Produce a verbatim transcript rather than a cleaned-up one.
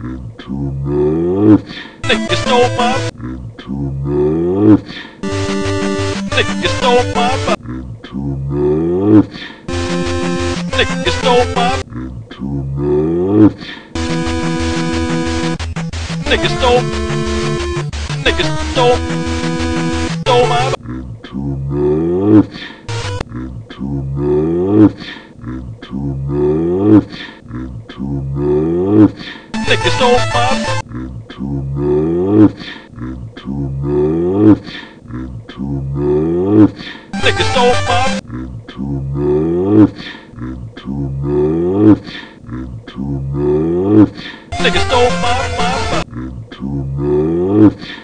Internet. Nigga stole my. Internet. Nigga stole my. Internet. Nigga stole my. Internet. Nigga stole. Nigga stole. Stole my. Internet. Internet. Internet. Internet. Nigga stole my. Internet. Internet. Internet. Nigga stole my. Internet. Internet. Internet. Nigga stole my. my, my. Internet.